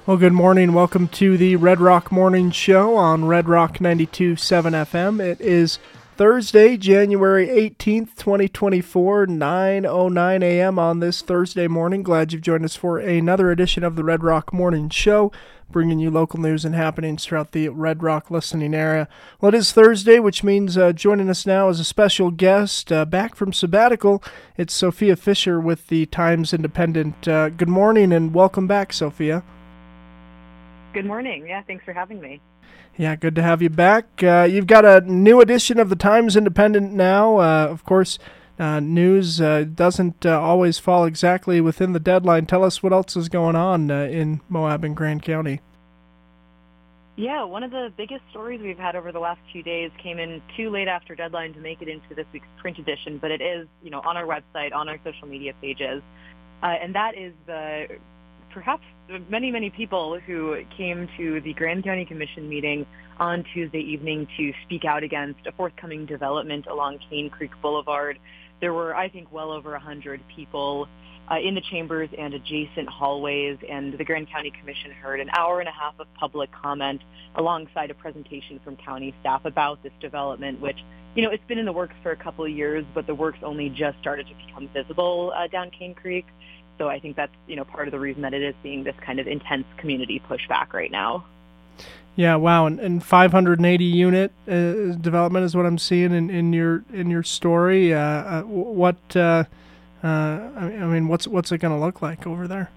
Well, good morning. Welcome to the Red Rock Morning Show on Red Rock 92.7 FM. It is Thursday, January 18th, 2024, 9:09 a.m. on this Thursday morning. Glad you've joined us for another edition of the Red Rock Morning Show, bringing you local news and happenings throughout the Red Rock listening area. Well, it is Thursday, which means joining us now is a special guest back from sabbatical. It's Sophia Fisher with the Times Independent. Good morning and welcome back, Sophia. Good morning. Yeah, thanks for having me. Yeah, good to have you back. You've got a new edition of the Times Independent now. Of course, news doesn't always fall exactly within the deadline. Tell us what else is going on in Moab and Grand County. Yeah, one of the biggest stories we've had over the last few days came in too late after deadline to make it into this week's print edition, but it is, on our website, on our social media pages, and that is perhaps many people who came to the Grand County Commission meeting on Tuesday evening to speak out against a forthcoming development along Cane Creek Boulevard. There were, I think, well over 100 people in the chambers and adjacent hallways, and the Grand County Commission heard an hour and a half of public comment alongside a presentation from county staff about this development, which, it's been in the works for a couple of years, but the work's only just started to become visible down Cane Creek. So I think that's, part of the reason that it is seeing this kind of intense community pushback right now. Yeah, wow, and 580 unit development is what I'm seeing in your story. What's it going to look like over there?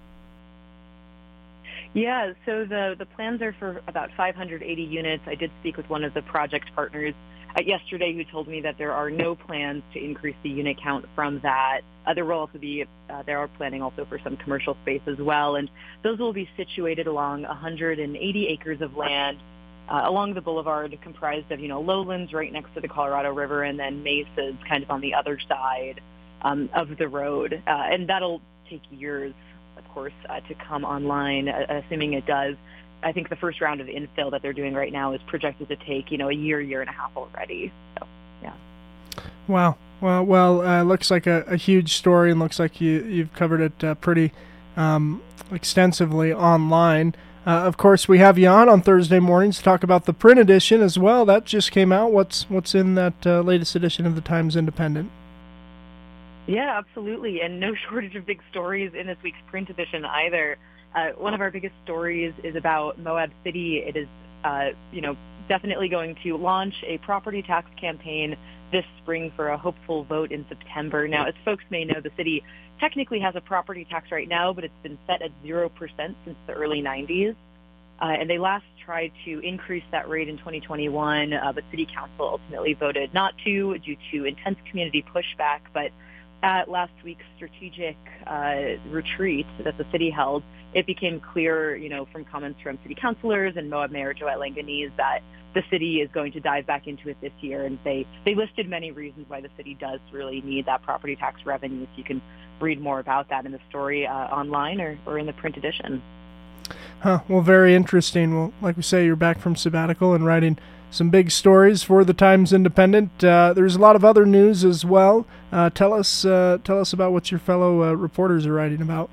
Yeah, so the plans are for about 580 units. I did speak with one of the project partners yesterday who told me that there are no plans to increase the unit count from that. There will also be, they are planning also for some commercial space as well, and those will be situated along 180 acres of land along the boulevard, comprised of, lowlands right next to the Colorado River and then mesas kind of on the other side of the road. And that'll take years, of course, to come online, assuming it does. I think the first round of infill that they're doing right now is projected to take, a year and a half already. So, yeah. Wow. Well, looks like a huge story, and looks like you've covered it pretty extensively online. Of course, we have you on Thursday mornings to talk about the print edition as well. That just came out. What's in that latest edition of the Times Independent? Yeah, absolutely, and no shortage of big stories in this week's print edition either. One of our biggest stories is about Moab City. It is, definitely going to launch a property tax campaign this spring for a hopeful vote in September. Now, as folks may know, the city technically has a property tax right now, but it's been set at 0% since the early 90s. And they last tried to increase that rate in 2021, but City Council ultimately voted not to due to intense community pushback. But at last week's strategic retreat that the city held, it became clear, from comments from city councilors and Moab Mayor Joette Langanese that the city is going to dive back into it this year. And they listed many reasons why the city does really need that property tax revenue. So you can read more about that in the story online or in the print edition. Well, very interesting. Well, like we say, you're back from sabbatical and writing some big stories for the Times Independent. There's a lot of other news as well. Tell us about what your fellow reporters are writing about.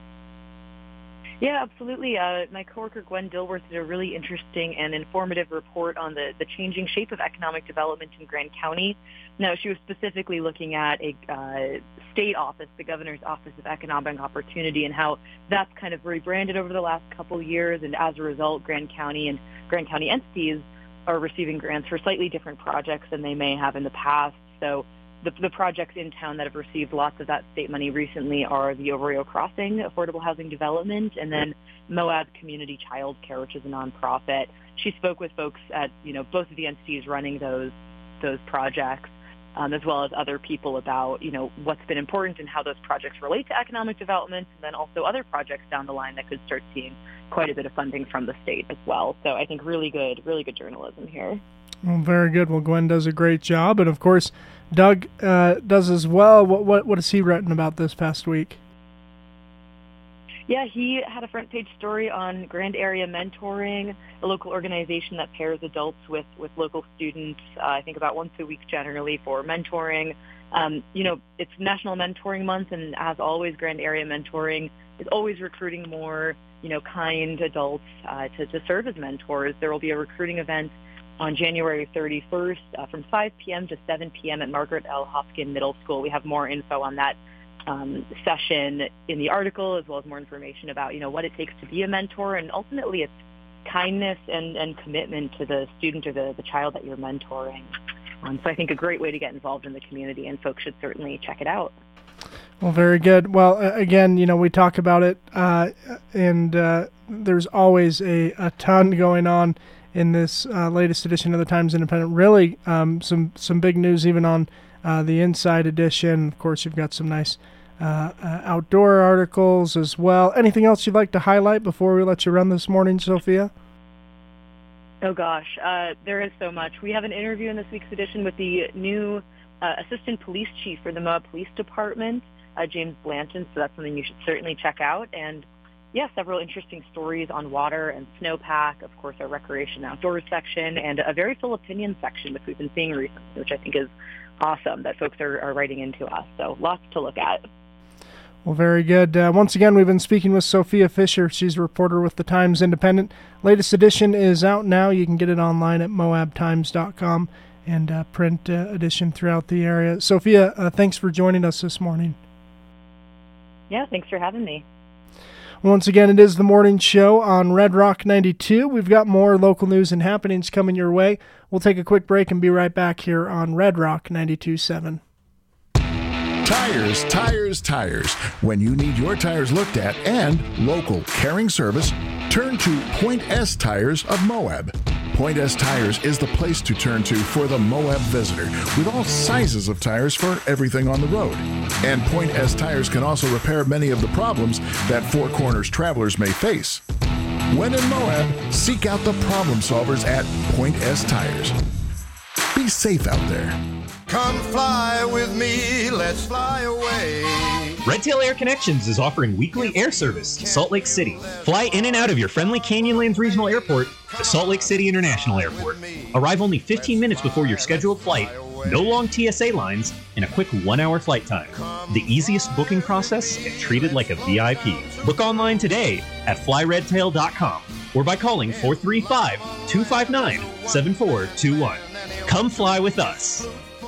Yeah, absolutely. My coworker Gwen Dilworth did a really interesting and informative report on the changing shape of economic development in Grand County. Now, she was specifically looking at a state office, the Governor's Office of Economic Opportunity, and how that's kind of rebranded over the last couple years. And as a result, Grand County and Grand County entities are receiving grants for slightly different projects than they may have in the past. So the projects in town that have received lots of that state money recently are the Ovario Crossing Affordable Housing Development and then Moab Community Child Care, which is a nonprofit. She spoke with folks at both of the entities running those projects, as well as other people about what's been important and how those projects relate to economic development, and then also other projects down the line that could start seeing quite a bit of funding from the state as well. So I think really good journalism here. Well, very good. Well, Gwen does a great job, and of course, Doug does as well. What has he written about this past week? Yeah, he had a front page story on Grand Area Mentoring, a local organization that pairs adults with local students, I think about once a week generally for mentoring. It's National Mentoring Month, and as always, Grand Area Mentoring is always recruiting more kind adults to serve as mentors. There will be a recruiting event on January 31st from 5 p.m. to 7 p.m. at Margaret L. Hopkin Middle School. We have more info on that session in the article, as well as more information about, what it takes to be a mentor, and ultimately it's kindness and commitment to the student or the child that you're mentoring. So I think a great way to get involved in the community, and folks should certainly check it out. Well, very good. Well, again, we talk about it, and there's always a ton going on in this latest edition of the Times Independent. Really, some big news even on the Inside edition. Of course, you've got some nice outdoor articles as well. Anything else you'd like to highlight before we let you run this morning, Sophia? Oh, gosh. There is so much. We have an interview in this week's edition with the new Assistant Police Chief for the Moab Police Department, James Blanton, so that's something you should certainly check out. And, several interesting stories on water and snowpack, of course, our recreation outdoors section, and a very full opinion section, which we've been seeing recently, which I think is awesome that folks are writing into us. So lots to look at. Well, very good. Once again, we've been speaking with Sophia Fisher. She's a reporter with the Times Independent. Latest edition is out now. You can get it online at moabtimes.com and print edition throughout the area. Sophia, thanks for joining us this morning. Yeah, thanks for having me. Once again, it is the morning show on Red Rock 92. We've got more local news and happenings coming your way. We'll take a quick break and be right back here on Red Rock 92.7. Tires, tires, tires. When you need your tires looked at and local caring service, turn to Point S Tires of Moab. Point S Tires is the place to turn to for the Moab visitor, with all sizes of tires for everything on the road. And Point S Tires can also repair many of the problems that Four Corners travelers may face. When in Moab, seek out the problem solvers at Point S Tires. Be safe out there. Come fly with me, let's fly away. Red Tail Air Connections is offering weekly air service to Salt Lake City. Fly in and out of your friendly Canyonlands Regional Airport to Salt Lake City International Airport. Arrive only 15 minutes before your scheduled flight, no long TSA lines, and a quick 1-hour flight time. The easiest booking process and treated like a VIP. Book online today at flyredtail.com or by calling 435-259-7421. Come fly with us.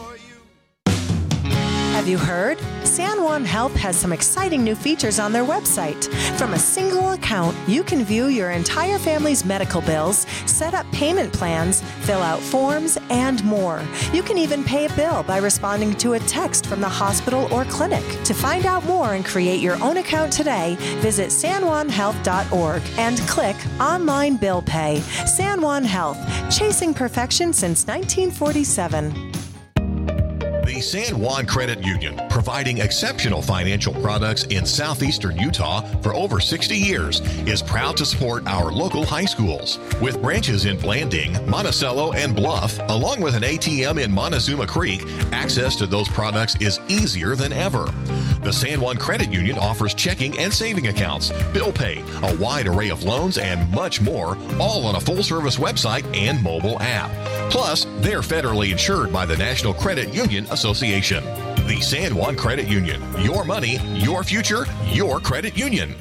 Have you heard? San Juan Health has some exciting new features on their website. From a single account, you can view your entire family's medical bills, set up payment plans, fill out forms, and more. You can even pay a bill by responding to a text from the hospital or clinic. To find out more and create your own account today, visit sanjuanhealth.org and click Online Bill Pay. San Juan Health, chasing perfection since 1947. The San Juan Credit Union, providing exceptional financial products in southeastern Utah for over 60 years, is proud to support our local high schools. With branches in Blanding, Monticello, and Bluff, along with an ATM in Montezuma Creek, access to those products is easier than ever. The San Juan Credit Union offers checking and saving accounts, bill pay, a wide array of loans, and much more, all on a full-service website and mobile app. Plus, they're federally insured by the National Credit Union Association. The San Juan Credit Union. Your money, your future, your credit union.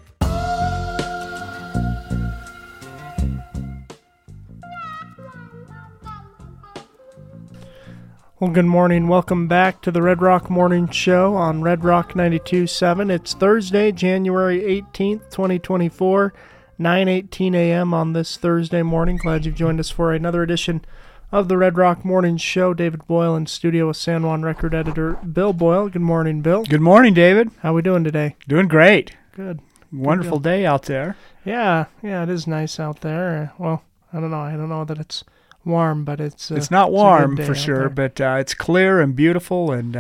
Well, good morning. Welcome back to the Red Rock Morning Show on Red Rock 92.7. It's Thursday, January 18th, 2024, 9:18 a.m. on this Thursday morning. Glad you've joined us for another edition of the Red Rock Morning Show. David Boyle in studio with San Juan Record editor Bill Boyle. Good morning, Bill. Good morning, David. How we doing today? Doing great. Good. Wonderful day out there. Yeah, it is nice out there. Well, I don't know that it's warm, but it's not warm it's for sure, but it's clear and beautiful. And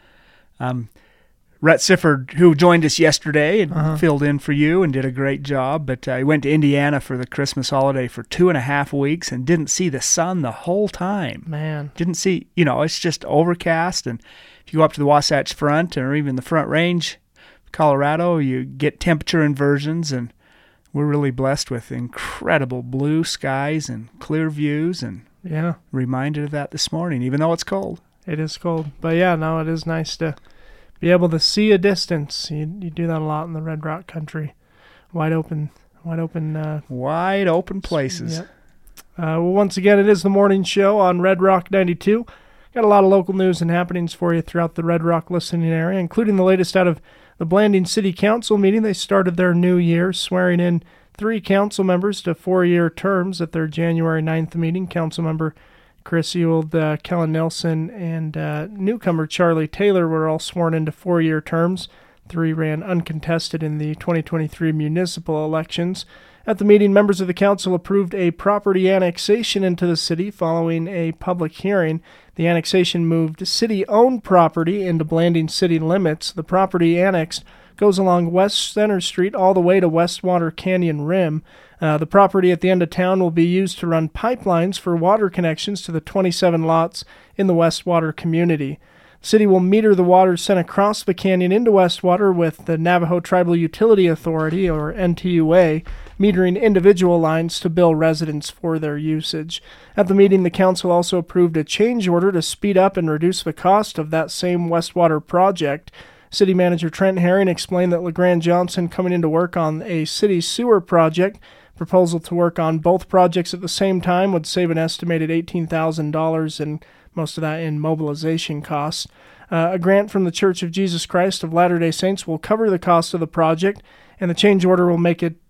Rhett Sifford, who joined us yesterday and filled in for you and did a great job, but he went to Indiana for the Christmas holiday for 2.5 weeks and didn't see the sun the whole time. Man. Didn't see, it's just overcast. And if you go up to the Wasatch Front or even the Front Range, Colorado, you get temperature inversions, and we're really blessed with incredible blue skies and clear views, and reminded of that this morning, even though it's cold. It is cold. But it is nice to be able to see a distance. You do that a lot in the Red Rock country. wide open places. Yep. Well, once again, it is the morning show on Red Rock 92. Got a lot of local news and happenings for you throughout the Red Rock listening area, including the latest out of the Blanding City Council meeting. They started their new year swearing in 3 council members to 4-year terms at their January 9th meeting. Councilmember Chris Ewald, Kellen Nelson, and newcomer Charlie Taylor were all sworn into 4-year terms. 3 ran uncontested in the 2023 municipal elections. At the meeting, members of the council approved a property annexation into the city following a public hearing. The annexation moved city-owned property into Blanding city limits. The property annexed goes along West Center Street all the way to Westwater Canyon Rim. The property at the end of town will be used to run pipelines for water connections to the 27 lots in the Westwater community. The city will meter the water sent across the canyon into Westwater with the Navajo Tribal Utility Authority, or NTUA, metering individual lines to bill residents for their usage. At the meeting, the council also approved a change order to speed up and reduce the cost of that same Westwater project. City Manager Trent Herring explained that LeGrand Johnson coming into work on a city sewer project. Proposal to work on both projects at the same time would save an estimated $18,000, and most of that in mobilization costs. A grant from the Church of Jesus Christ of Latter-day Saints will cover the cost of the project, and the change order will make it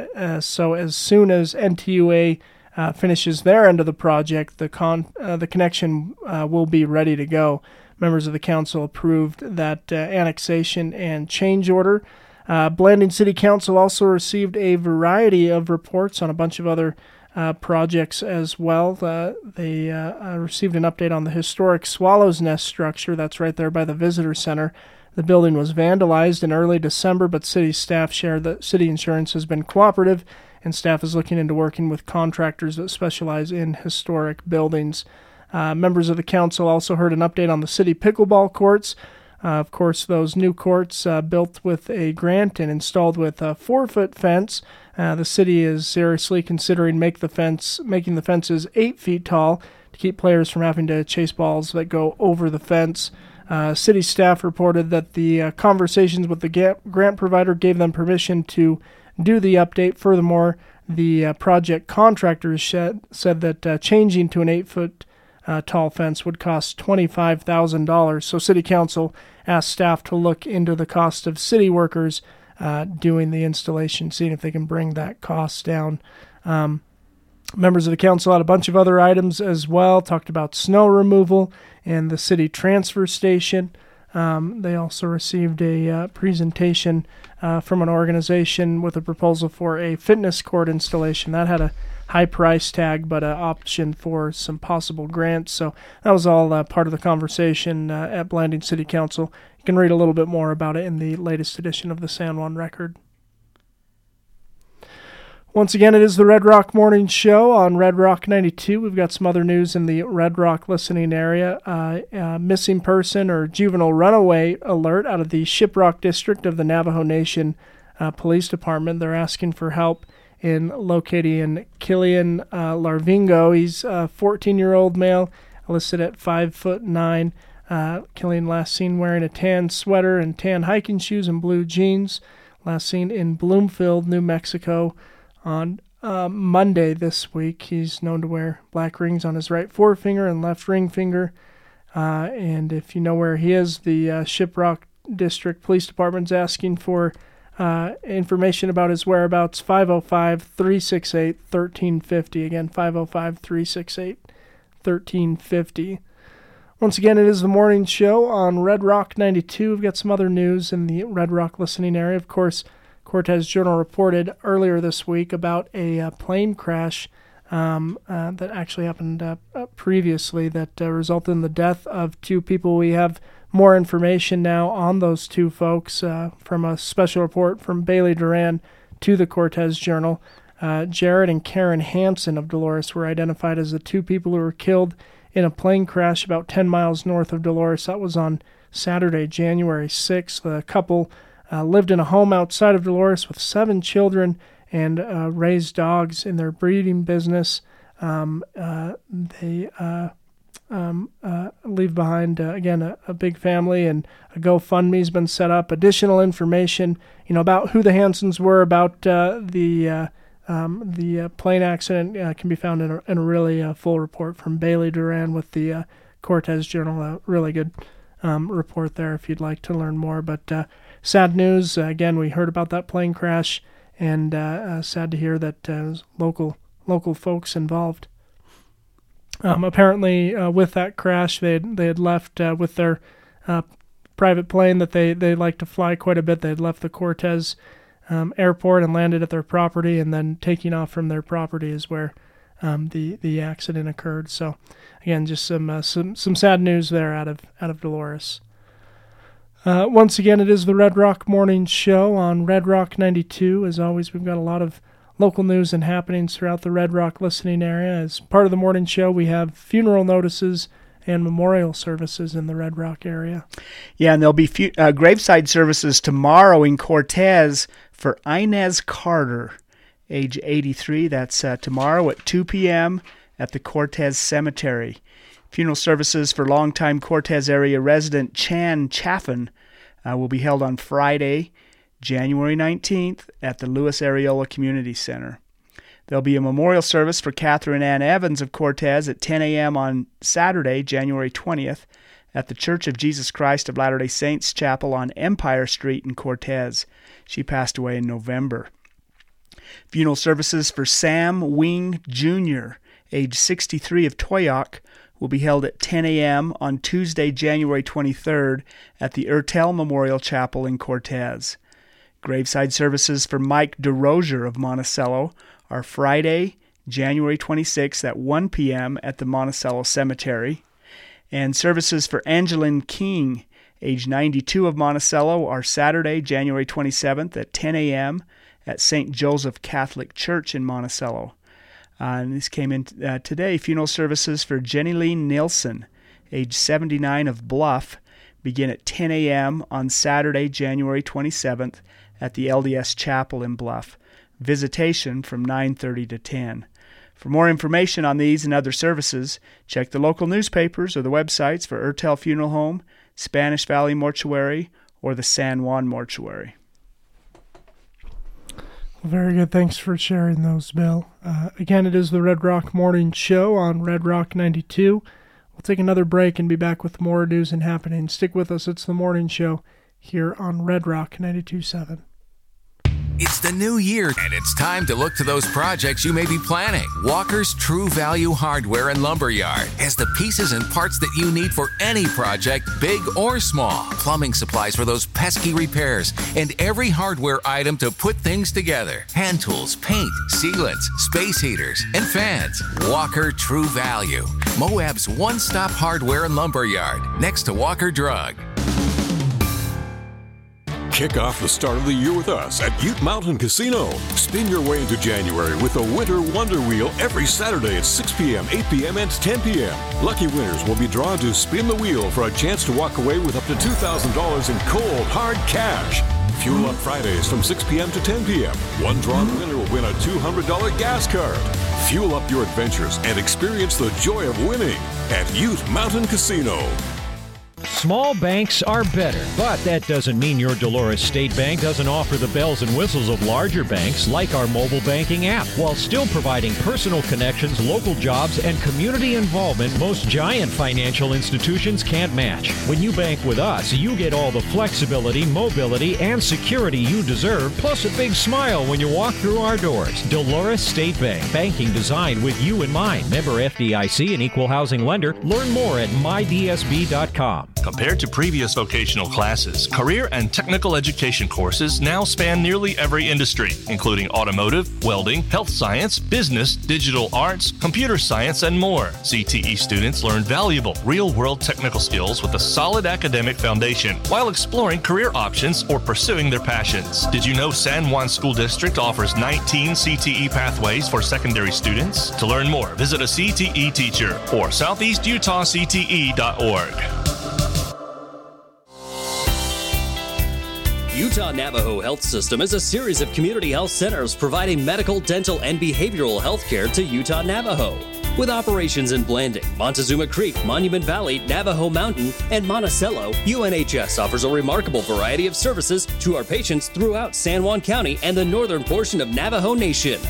so as soon as NTUA finishes their end of the project, the connection will be ready to go. Members of the council approved that annexation and change order. Blanding City Council also received a variety of reports on a bunch of other projects as well. They received an update on the historic Swallow's Nest structure that's right there by the Visitor Center. The building was vandalized in early December, but city staff shared that city insurance has been cooperative, and staff is looking into working with contractors that specialize in historic buildings. Members of the council also heard an update on the city pickleball courts. Of course, those new courts built with a grant and installed with a 4-foot fence. The city is seriously considering making the fences 8 feet tall to keep players from having to chase balls that go over the fence. City staff reported that the conversations with the grant provider gave them permission to do the update. Furthermore, the project contractors said that changing to an 8-foot tall fence would cost $25,000. So City Council asked staff to look into the cost of city workers doing the installation, seeing if they can bring that cost down. Members of the council had a bunch of other items as well, talked about snow removal and the city transfer station. They also received a presentation from an organization with a proposal for a fitness court installation. That had a high price tag, but an option for some possible grants. So that was all part of the conversation at Blanding City Council. You can read a little bit more about it in the latest edition of the San Juan Record. Once again, it is the Red Rock Morning Show on Red Rock 92. We've got some other news in the Red Rock listening area. Missing person or juvenile runaway alert out of the Shiprock district of the Navajo Nation Police Department. They're asking for help in locating Killian Larvingo. He's a 14-year-old male, listed at 5'9". Killian last seen wearing a tan sweater and tan hiking shoes and blue jeans. Last seen in Bloomfield, New Mexico on Monday this week. He's known to wear black rings on his right forefinger and left ring finger. And if you know where he is, the Shiprock District Police Department's asking for information about his whereabouts. 505-368-1350. Again, 505-368-1350. Once again, it is the morning show on Red Rock 92. We've got some other news in the Red Rock listening area. Of course, Cortez Journal reported earlier this week about a plane crash that actually happened previously that resulted in the death of 2 people. We have more information now on those 2 folks from a special report from Bailey Duran to the Cortez Journal. Jared and Karen Hansen of Dolores were identified as the 2 people who were killed in a plane crash about 10 miles north of Dolores. That was on Saturday, January 6th. The couple lived in a home outside of Dolores with 7 children and raised dogs in their breeding business. They leave behind, again, a big family, and a GoFundMe's been set up. Additional information, about who the Hansons were, about the plane accident can be found in a really full report from Bailey Duran with the Cortez Journal. A really good report there if you'd like to learn more. But sad news, again, we heard about that plane crash, and sad to hear that local folks involved. Apparently, with that crash, they had left with their private plane that they like to fly quite a bit. They had left the Cortez airport and landed at their property, and then taking off from their property is where the accident occurred. So, again, just some sad news there out of Dolores. Once again, it is the Red Rock Morning Show on Red Rock 92. As always, we've got a lot of local news and happenings throughout the Red Rock listening area. As part of the morning show, we have funeral notices and memorial services in the Red Rock area. Yeah, and there'll be graveside services tomorrow in Cortez for Inez Carter, age 83. That's tomorrow at 2 p.m. at the Cortez Cemetery. Funeral services for longtime Cortez area resident Chan Chaffin will be held on Friday, January 19th at the Louis Areola Community Center. There'll be a memorial service for Catherine Ann Evans of Cortez at 10 a.m. on Saturday, January 20th at the Church of Jesus Christ of Latter-day Saints Chapel on Empire Street in Cortez. She passed away in November. Funeral services for Sam Wing Jr., age 63 of Toyock, will be held at 10 a.m. on Tuesday, January 23rd at the Ertel Memorial Chapel in Cortez. Graveside services for Mike DeRozier of Monticello are Friday, January 26th at 1 p.m. at the Monticello Cemetery. And services for Angeline King, age 92 of Monticello, are Saturday, January 27th at 10 a.m. at St. Joseph Catholic Church in Monticello. And this came in today. Funeral services for Jenny Leen Nilsson, age 79 of Bluff, begin at 10 a.m. on Saturday, January 27th at the LDS Chapel in Bluff. Visitation from 9:30 to 10. For more information on these and other services, check the local newspapers or the websites for Ertel Funeral Home, Spanish Valley Mortuary, or the San Juan Mortuary. Very good. Thanks for sharing those, Bill. Again, it is the Red Rock Morning Show on Red Rock 92. We'll take another break and be back with more news and happenings. Stick with us. It's the Morning Show here on Red Rock 92.7. It's the new year, and it's time to look to those projects you may be planning. Walker's True Value Hardware and Lumberyard has the pieces and parts that you need for any project, big or small. Plumbing supplies for those pesky repairs, and every hardware item to put things together. Hand tools, paint, sealants, space heaters, and fans. Walker True Value. Moab's one-stop hardware and lumberyard, next to Walker Drug. Kick off the start of the year with us at Ute Mountain Casino. Spin your way into January with the Winter Wonder Wheel every Saturday at 6 p.m., 8 p.m., and 10 p.m. Lucky winners will be drawn to spin the wheel for a chance to walk away with up to $2,000 in cold, hard cash. Fuel Up Fridays from 6 p.m. to 10 p.m. One drawn winner will win a $200 gas card. Fuel up your adventures and experience the joy of winning at Ute Mountain Casino. Small banks are better, but that doesn't mean your Dolores State Bank doesn't offer the bells and whistles of larger banks like our mobile banking app, while still providing personal connections, local jobs, and community involvement most giant financial institutions can't match. When you bank with us, you get all the flexibility, mobility, and security you deserve, plus a big smile when you walk through our doors. Dolores State Bank, banking designed with you in mind. Member FDIC and equal housing lender. Learn more at mydsb.com. Compared to previous vocational classes, career and technical education courses now span nearly every industry, including automotive, welding, health science, business, digital arts, computer science, and more. CTE students learn valuable, real-world technical skills with a solid academic foundation while exploring career options or pursuing their passions. Did you know San Juan School District offers 19 CTE pathways for secondary students? To learn more, visit a CTE teacher or southeastutahcte.org. Utah Navajo Health System is a series of community health centers providing medical, dental, and behavioral health care to Utah Navajo. With operations in Blanding, Montezuma Creek, Monument Valley, Navajo Mountain, and Monticello, UNHS offers a remarkable variety of services to our patients throughout San Juan County and the northern portion of Navajo Nation.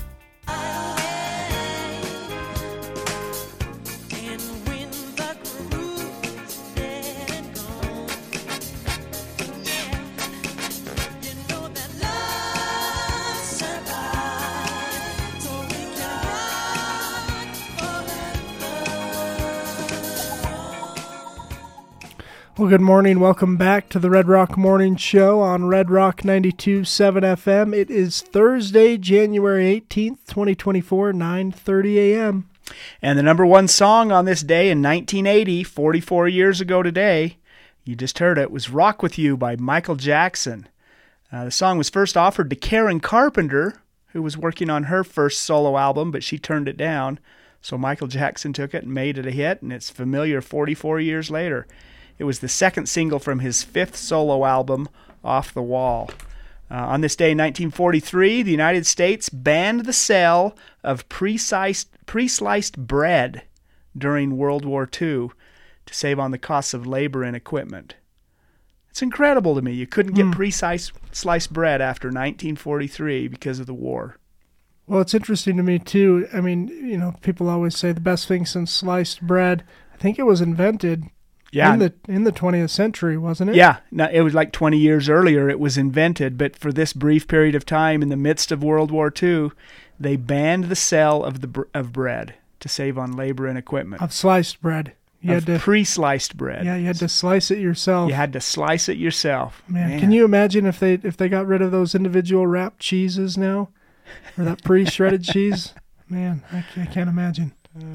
Well, good morning. Welcome back to the Red Rock Morning Show on Red Rock 92.7 FM. It is Thursday, January 18th, 2024, 9:30 a.m. And the number one song on this day in 1980, 44 years ago today, you just heard it, was Rock With You by Michael Jackson. The song was first offered to Karen Carpenter, who was working on her first solo album, but she turned it down. So Michael Jackson took it and made it a hit, and it's familiar 44 years later. It was the second single from his fifth solo album, Off the Wall. On this day in 1943, the United States banned the sale of pre-sliced bread during World War II to save on the costs of labor and equipment. It's incredible to me. You couldn't get pre-sliced bread after 1943 because of the war. Well, it's interesting to me, too. I mean, you know, people always say the best thing since sliced bread. I think it was invented... Yeah. In the 20th century, wasn't it? Yeah. Now, it was like 20 years earlier it was invented, but for this brief period of time in the midst of World War II, they banned the sale of bread to save on labor and equipment. Of sliced bread. You had to pre-sliced bread. Yeah, you had to slice it yourself. You had to slice it yourself. Man, can you imagine if they got rid of those individual wrapped cheeses now? Or that pre-shredded cheese? Man, I can't imagine.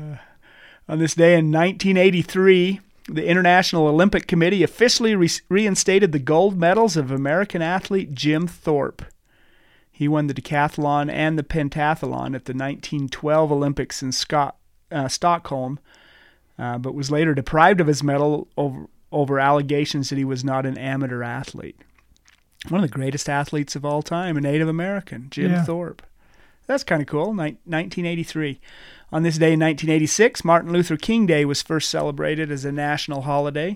On this day in 1983... the International Olympic Committee officially reinstated the gold medals of American athlete Jim Thorpe. He won the decathlon and the pentathlon at the 1912 Olympics in Stockholm, but was later deprived of his medal over allegations that he was not an amateur athlete. One of the greatest athletes of all time, a Native American, Jim Thorpe. That's kind of cool, 1983. On this day in 1986, Martin Luther King Day was first celebrated as a national holiday.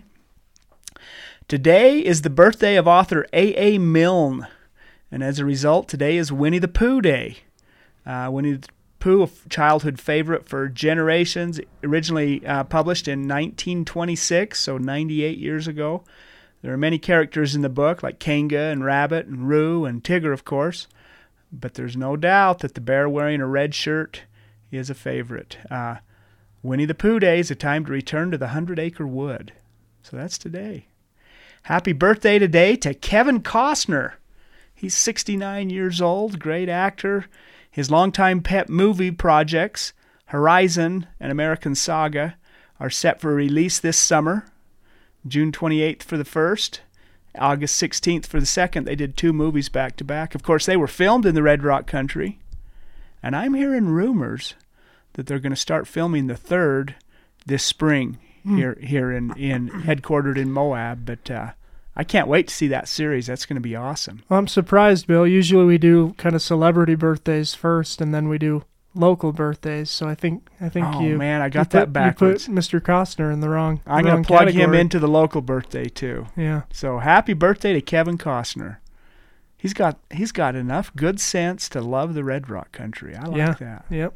Today is the birthday of author A.A. Milne, and as a result, today is Winnie the Pooh Day. Winnie the Pooh, a childhood favorite for generations, originally published in 1926, so 98 years ago. There are many characters in the book, like Kanga and Rabbit and Roo and Tigger, of course, but there's no doubt that the bear wearing a red shirt is a favorite. Winnie the Pooh Day is a time to return to the 100-acre wood. So that's today. Happy birthday today to Kevin Costner. He's 69 years old, great actor. His longtime pet movie projects, Horizon and American Saga, are set for release this summer. June 28th for the first, August 16th for the second. They did 2 movies back to back. Of course, they were filmed in the Red Rock country. And I'm hearing rumors that they're going to start filming the third this spring here in headquartered in Moab. But I can't wait to see that series. That's going to be awesome. Well, I'm surprised, Bill. Usually we do kind of celebrity birthdays first, and then we do local birthdays. So I think man, I got that backwards. You put Mr. Costner in the wrong. I'm going to plug him into the local birthday too. Yeah. So happy birthday to Kevin Costner. He's got enough good sense to love the Red Rock country. I like that. Yep.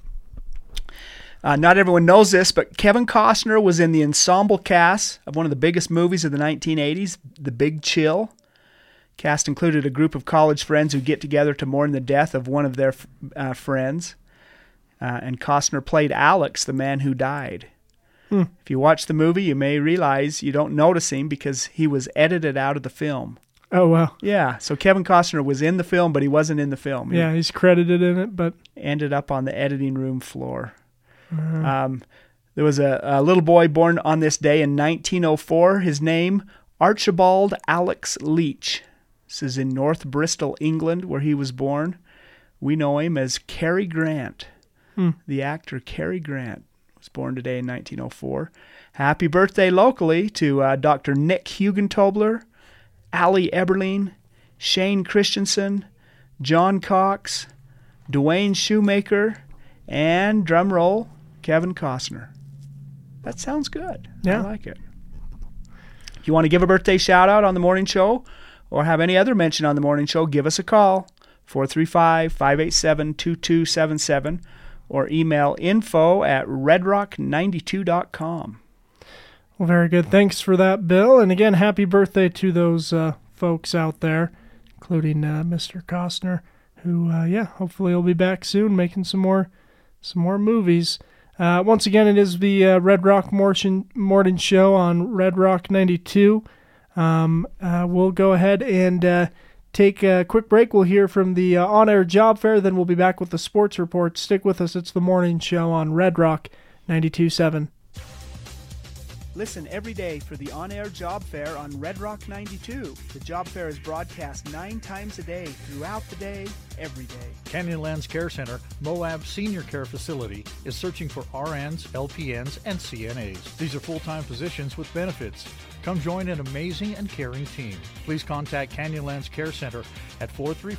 Not everyone knows this, but Kevin Costner was in the ensemble cast of one of the biggest movies of the 1980s, The Big Chill. Cast included a group of college friends who get together to mourn the death of one of their friends. And Costner played Alex, the man who died. If you watch the movie, you may realize you don't notice him because he was edited out of the film. Oh, wow. Yeah, so Kevin Costner was in the film, but he wasn't in the film. Yeah, he's credited in it, but... ended up on the editing room floor. There was a little boy born on this day in 1904. His name, Archibald Alex Leach. This is in North Bristol, England, where he was born. We know him as Cary Grant. The actor Cary Grant was born today in 1904. Happy birthday locally to Dr. Nick Hugentobler, Allie Eberling, Shane Christensen, John Cox, Dwayne Shoemaker, and, drum roll, Kevin Costner. That sounds good. Yeah. I like it. If you want to give a birthday shout-out on the morning show or have any other mention on the morning show, give us a call, 435-587-2277, or email info@redrock92.com. Well, very good. Thanks for that, Bill. And again, happy birthday to those folks out there, including Mr. Costner, who, hopefully will be back soon making some more movies. Once again, it is the Red Rock Morning Show on Red Rock 92. We'll go ahead and take a quick break. We'll hear from the on-air job fair, then we'll be back with the sports report. Stick with us. It's the morning show on Red Rock 92.7. Listen every day for the on-air job fair on Red Rock 92. The job fair is broadcast 9 times a day, throughout the day, every day. Canyonlands Care Center, Moab Senior Care Facility, is searching for RNs, LPNs, and CNAs. These are full-time positions with benefits. Come join an amazing and caring team. Please contact Canyonlands Care Center at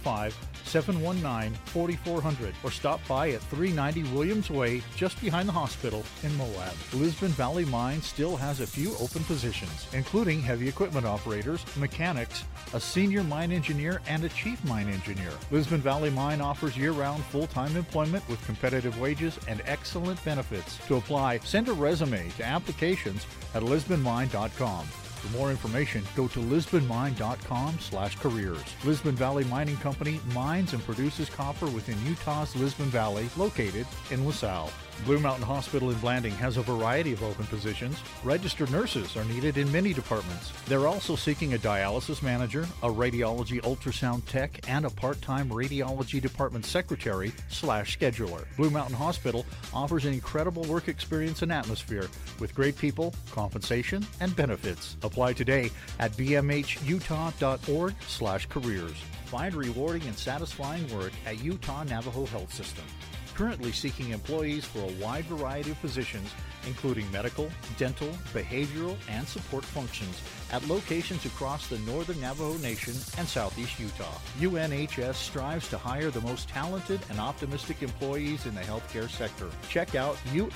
435-719-4400 or stop by at 390 Williams Way, just behind the hospital in Moab. Lisbon Valley Mine still has a few open positions, including heavy equipment operators, mechanics, a senior mine engineer, and a chief mine engineer. Lisbon Valley Mine offers year-round full-time employment with competitive wages and excellent benefits. To apply, send a resume to applications at lisbonmine.com. For more information, go to lisbonmine.com/careers. Lisbon Valley Mining Company mines and produces copper within Utah's Lisbon Valley, located in LaSalle. Blue Mountain Hospital in Blanding has a variety of open positions. Registered nurses are needed in many departments. They're also seeking a dialysis manager, a radiology ultrasound tech, and a part-time radiology department secretary/scheduler. Blue Mountain Hospital offers an incredible work experience and atmosphere with great people, compensation, and benefits. Apply today at bmhutah.org/careers. Find rewarding and satisfying work at Utah Navajo Health System. Currently seeking employees for a wide variety of positions, including medical, dental, behavioral, and support functions at locations across the northern Navajo Nation and southeast Utah. UNHS strives to hire the most talented and optimistic employees in the healthcare sector. Check out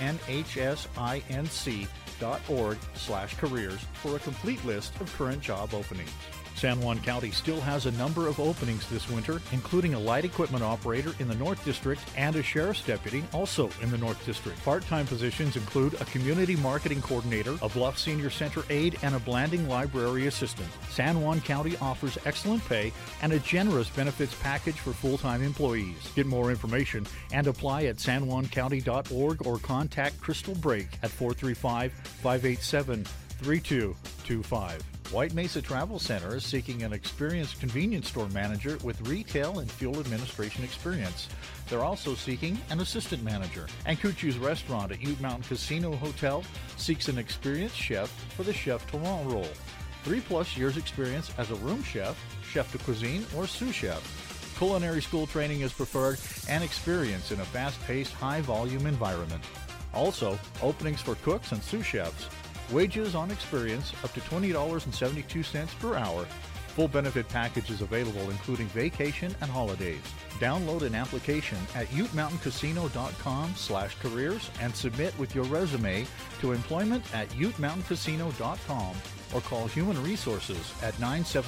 unhsinc.org/careers for a complete list of current job openings. San Juan County still has a number of openings this winter, including a light equipment operator in the North District and a sheriff's deputy also in the North District. Part-time positions include a community marketing coordinator, a Bluff Senior Center aide, and a Blanding library assistant. San Juan County offers excellent pay and a generous benefits package for full-time employees. Get more information and apply at sanjuancounty.org or contact Crystal Brake at 435-587-3225. White Mesa Travel Center is seeking an experienced convenience store manager with retail and fuel administration experience. They're also seeking an assistant manager. And Kuchu's Restaurant at Ute Mountain Casino Hotel seeks an experienced chef for the Chef Tourant role. 3+ years experience as a room chef, chef de cuisine, or sous chef. Culinary school training is preferred and experience in a fast-paced, high-volume environment. Also, openings for cooks and sous chefs. Wages on experience up to $20.72 per hour. Full benefit package is available, including vacation and holidays. Download an application at utemountainCasino.com/careers and submit with your resume to employment@utemountainCasino.com or call Human Resources at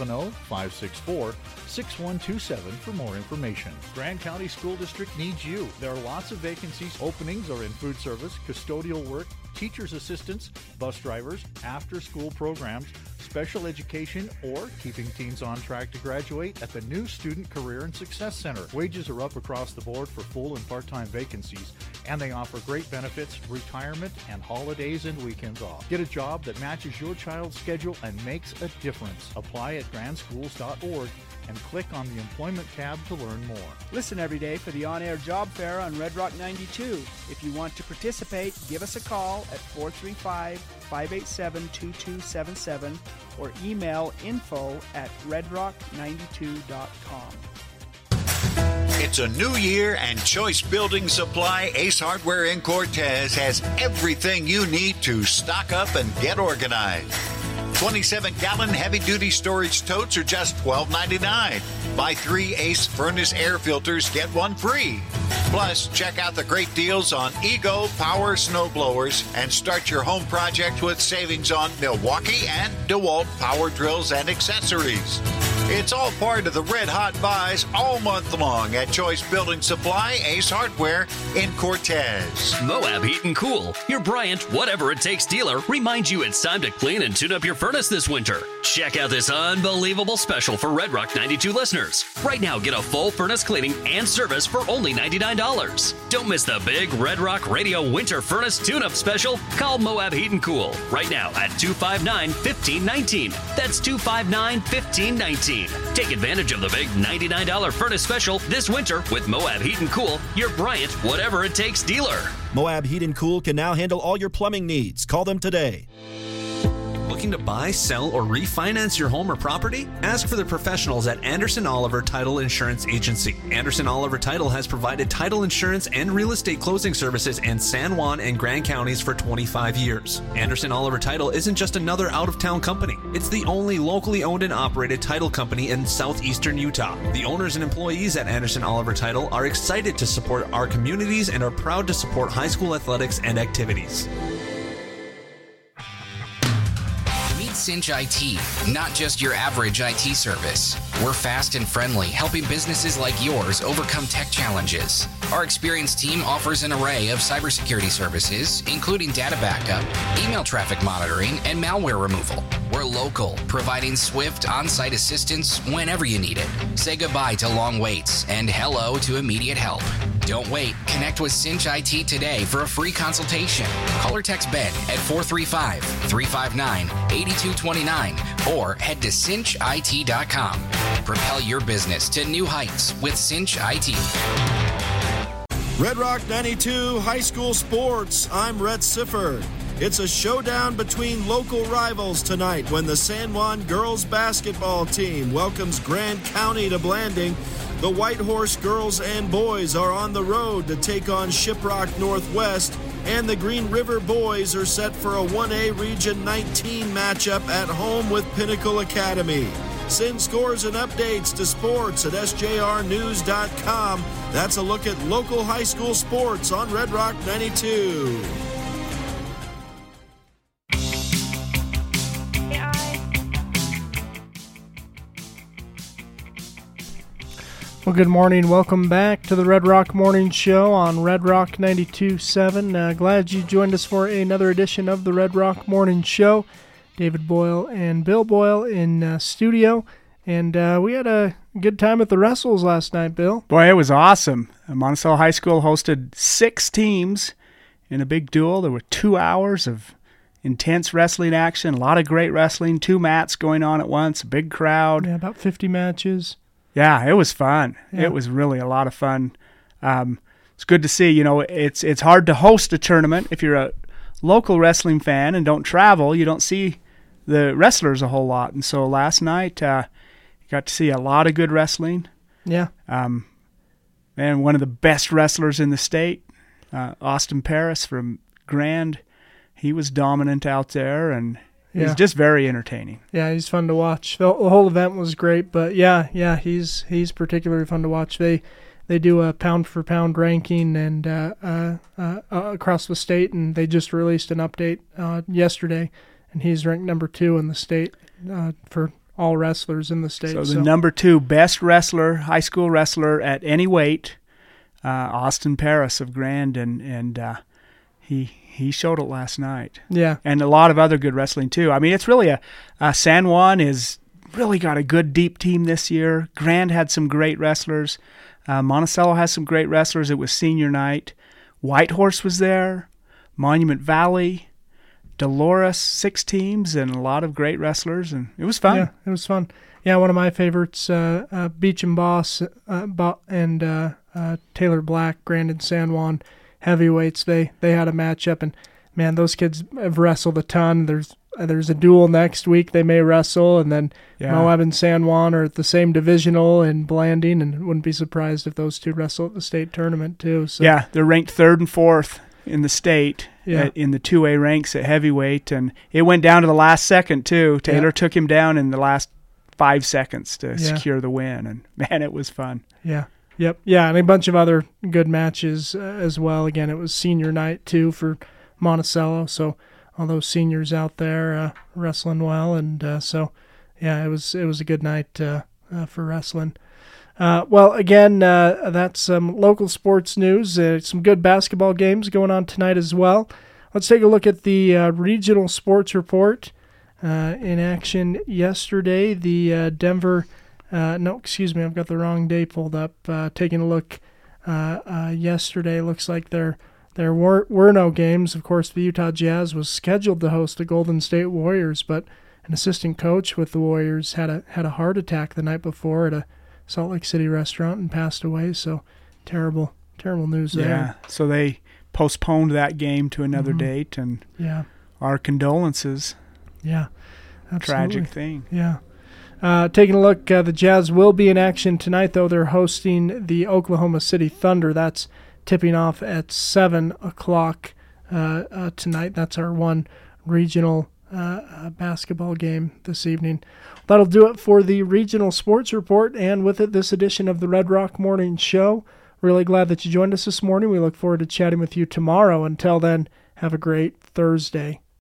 970-564-6127 for more information. Grand County School District needs you. There are lots of vacancies. Openings are in food service, custodial work, teacher's assistants, bus drivers, after-school programs, special education, or keeping teens on track to graduate at the new Student Career and Success Center. Wages are up across the board for full and part-time vacancies, and they offer great benefits, retirement, and holidays and weekends off. Get a job that matches your child's schedule and makes a difference. Apply at grandschools.org and click on the Employment tab to learn more. Listen every day for the on-air job fair on Red Rock 92. If you want to participate, give us a call at 435-587-2277 or email info@redrock92.com. It's a new year, and Choice Building Supply Ace Hardware in Cortez has everything you need to stock up and get organized. 27-gallon heavy-duty storage totes are just $12.99. Buy 3 Ace Furnace air filters, get 1 free. Plus, check out the great deals on Ego Power Snow Blowers and start your home project with savings on Milwaukee and DeWalt power drills and accessories. It's all part of the red hot buys all month long at Choice Building Supply, Ace Hardware in Cortez. Moab Heat and Cool, your Bryant Whatever It Takes dealer, reminds you it's time to clean and tune up your furnace this winter. Check out this unbelievable special for Red Rock 92 listeners. Right now, get a full furnace cleaning and service for only $99. Don't miss the big Red Rock Radio Winter Furnace Tune-Up Special. Call Moab Heat and Cool right now at 259-1519. That's 259-1519. Take advantage of the big $99 furnace special this winter with Moab Heat and Cool, your Bryant Whatever It Takes dealer. Moab Heat and Cool can now handle all your plumbing needs. Call them today. Looking to buy, sell, or refinance your home or property? Ask for the professionals at Anderson Oliver Title Insurance Agency. Anderson Oliver Title has provided title insurance and real estate closing services in San Juan and Grand Counties for 25 years. Anderson Oliver Title isn't just another out-of-town company. It's the only locally owned and operated title company in southeastern Utah. The owners and employees at Anderson Oliver Title are excited to support our communities and are proud to support high school athletics and activities. Cinch IT, not just your average IT service. We're fast and friendly, helping businesses like yours overcome tech challenges. Our experienced team offers an array of cybersecurity services, including data backup, email traffic monitoring, and malware removal. We're local, providing swift on-site assistance whenever you need it. Say goodbye to long waits and hello to immediate help. Don't wait. Connect with Cinch IT today for a free consultation. Call or text Ben at 435-359-8229 or head to cinchit.com. Propel your business to new heights with Cinch IT. Red Rock 92 High School Sports. I'm Rhett Siffer. It's a showdown between local rivals tonight when the San Juan girls basketball team welcomes Grand County to Blanding. The White Horse girls and boys are on the road to take on Shiprock Northwest, and the Green River boys are set for a 1A Region 19 matchup at home with Pinnacle Academy. Send scores and updates to sports at sjrnews.com. That's a look at local high school sports on Red Rock 92. Well, good morning. Welcome back to the Red Rock Morning Show on Red Rock 92.7. Glad you joined us for another edition of the Red Rock Morning Show. David Boyle and Bill Boyle in studio. And we had a good time at the wrestles last night, Bill. Boy, it was awesome. Monticello High School hosted 6 teams in a big duel. There were 2 hours of intense wrestling action, a lot of great wrestling, 2 mats going on at once, a big crowd. Yeah, about 50 matches. Yeah, it was fun. Yeah. It was really a lot of fun. It's good to see. You know, it's hard to host a tournament if you're a local wrestling fan and don't travel. You don't see the wrestlers a whole lot. And so last night, you got to see a lot of good wrestling. Yeah. And one of the best wrestlers in the state, Austin Paris from Grand, he was dominant out there, and he's just very entertaining. Yeah, he's fun to watch. The whole event was great, but yeah, he's particularly fun to watch. They do a pound-for-pound ranking and across the state, and they just released an update yesterday, and he's ranked number 2 in the state for all wrestlers in the state. So the number 2 best wrestler, high school wrestler at any weight, Austin Paris of Grand, and he showed it last night. Yeah. And a lot of other good wrestling, too. I mean, it's really San Juan is really got a good, deep team this year. Grand had some great wrestlers. Monticello has some great wrestlers. It was senior night. White Horse was there. Monument Valley. Dolores, 6 teams, and a lot of great wrestlers. And it was fun. Yeah, it was fun. Yeah, one of my favorites, Beach and Boss and Taylor Black, Grand and San Juan heavyweights. They had a matchup, and man, those kids have wrestled a ton. There's a duel next week. They may wrestle, and then Moab and San Juan are at the same divisional in Blanding, and wouldn't be surprised if those 2 wrestle at the state tournament too. So. Yeah, they're ranked 3rd and 4th in the state in the 2A ranks at heavyweight, and it went down to the last second too. Taylor took him down in the last 5 seconds to secure the win, and man, it was fun. Yeah. Yep. Yeah, and a bunch of other good matches as well. Again, it was senior night too for Monticello, so all those seniors out there wrestling well, and so yeah, it was a good night for wrestling. Well, again, that's some local sports news. Some good basketball games going on tonight as well. Let's take a look at the regional sports report. In action yesterday, the Denver... I've got the wrong day pulled up. Taking a look yesterday, looks like there were no games. Of course, the Utah Jazz was scheduled to host the Golden State Warriors, but an assistant coach with the Warriors had a heart attack the night before at a Salt Lake City restaurant and passed away. So terrible news there. Yeah, so they postponed that game to another date, and our condolences. Yeah, absolutely. Tragic thing. Yeah. Taking a look, the Jazz will be in action tonight, though. They're hosting the Oklahoma City Thunder. That's tipping off at 7 o'clock tonight. That's our one regional basketball game this evening. That'll do it for the regional sports report, and with it, this edition of the Red Rock Morning Show. Really glad that you joined us this morning. We look forward to chatting with you tomorrow. Until then, have a great Thursday.